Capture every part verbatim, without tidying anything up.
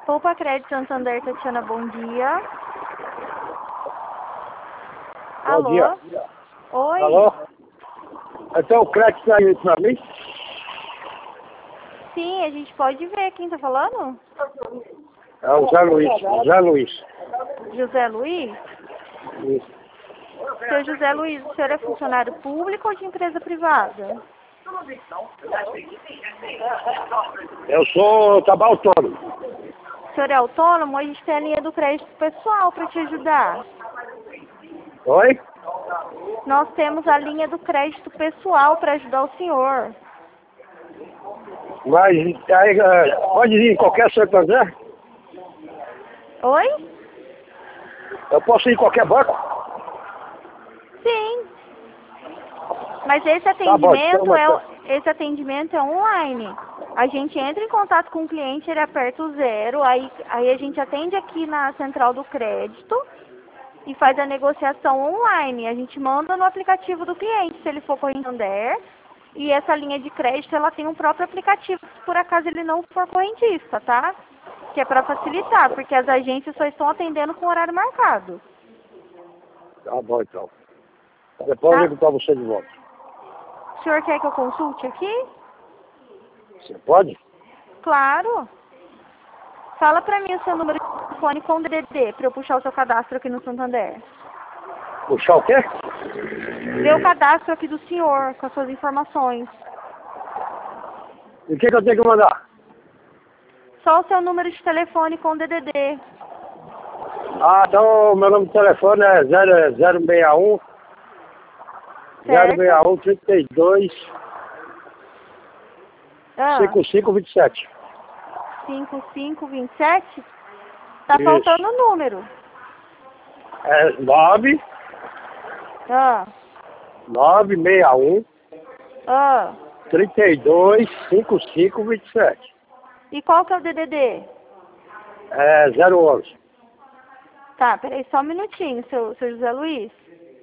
Poupa Crédito Santander, Tatiana, bom dia. Bom Alô? dia. Oi? Alô? Então o crédito aí pra mim? Sim, a gente pode ver quem tá falando? É o Zé Luiz. Zé Luiz. José Luiz? Isso. Seu José Luiz, o senhor é funcionário público ou de empresa privada? Eu sou trabalho autônomo. O senhor é autônomo? A gente tem a linha do crédito pessoal para te ajudar. Oi? Nós temos a linha do crédito pessoal para ajudar o senhor. Mas aí, eh, pode ir em qualquer Santander? Oi? Eu posso ir em qualquer banco? Sim. Mas esse Tá bom, então, atendimento é, mas- esse atendimento é online. A gente entra em contato com o cliente, ele aperta o zero, aí, aí a gente atende aqui na central do crédito e faz a negociação online. A gente manda no aplicativo do cliente, se ele for correntista. E essa linha de crédito, ela tem um próprio aplicativo, se por acaso ele não for correntista, tá? Que é para facilitar, porque as agências só estão atendendo com horário marcado. Tá bom, então. Depois eu Tá? ligo pra você de volta. O senhor quer que eu consulte aqui? Você pode? Claro. Fala pra mim o seu número de telefone com D D D, pra eu puxar o seu cadastro aqui no Santander. Puxar o quê? Ver o cadastro aqui do senhor, com as suas informações. E o que, que eu tenho que mandar? Só o seu número de telefone com D D D. Ah, então meu número de telefone é zero zero seis um zero seis Certo? um trinta e dois Ah, cinquenta e cinco vinte e sete. cinco cinco vinte e sete? Tá Isso. faltando o número. É nove Ah, nove seis um ah. trinta e dois cinquenta e cinco vinte e sete. E qual que é o D D D? É zero onze. Tá, peraí só um minutinho, seu, seu José Luiz.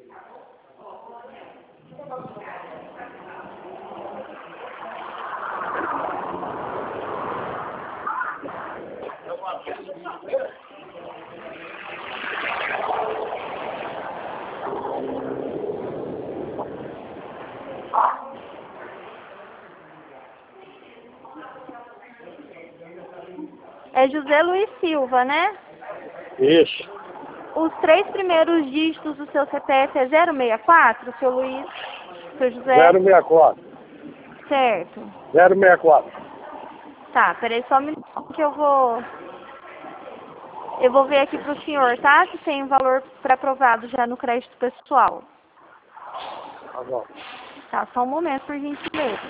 É José Luiz Silva, né? Isso. Os três primeiros dígitos do seu C P F é zero seis quatro, seu Luiz, seu José? zero seis quatro. Certo. zero seis quatro. Tá, peraí só um minuto que eu vou... Eu vou ver aqui pro senhor, tá? Se tem valor pré-aprovado já no crédito pessoal. Tá bom. Tá, só um momento, por gentileza.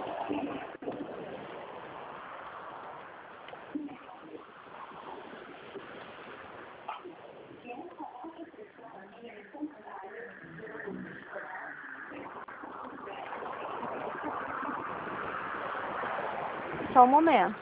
Só um momento.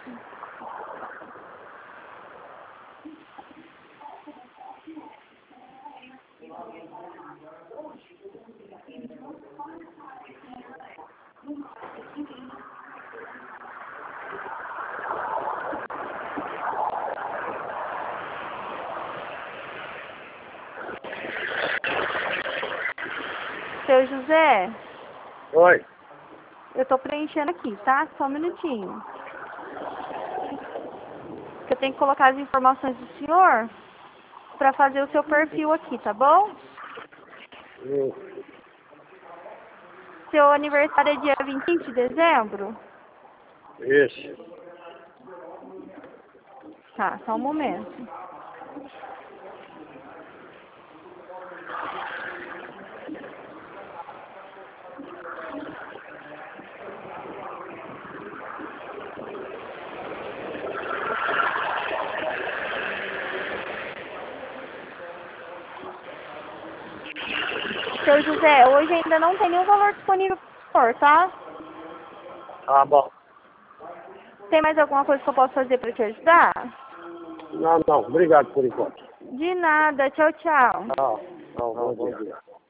Seu José, Oi. eu tô preenchendo aqui, tá? Só um minutinho. Eu tenho que colocar as informações do senhor pra fazer o seu perfil aqui, tá bom? Hum. Seu aniversário é dia vinte e cinco de dezembro? Isso. Tá, só um momento. Seu José, hoje ainda não tem nenhum valor disponível pro senhor, tá? Tá bom. Tem mais alguma coisa que eu posso fazer pra te ajudar? Não, não. Obrigado por enquanto. De nada, tchau, tchau. Tchau. Tchau. Bom dia.